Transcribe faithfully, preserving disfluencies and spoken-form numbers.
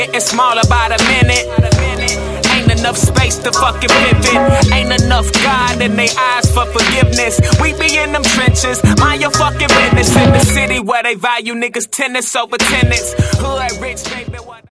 getting smaller by the minute. Ain't enough space to fucking pivot. Ain't enough God in they eyes for forgiveness. We be in them trenches, mind your fucking business. In the city where they value niggas tennis over tennis. Hood rich, baby.